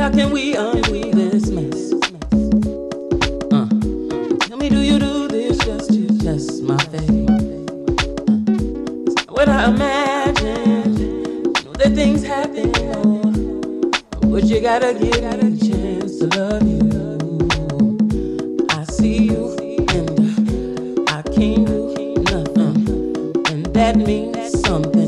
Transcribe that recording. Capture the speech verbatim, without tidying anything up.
how can we undo this mess? Uh, tell me, do you do this just to test my faith? Uh, it's not what I imagined. You know that things happen, but you gotta give me a chance to love you. I see you and I can't do nothing, and that means something.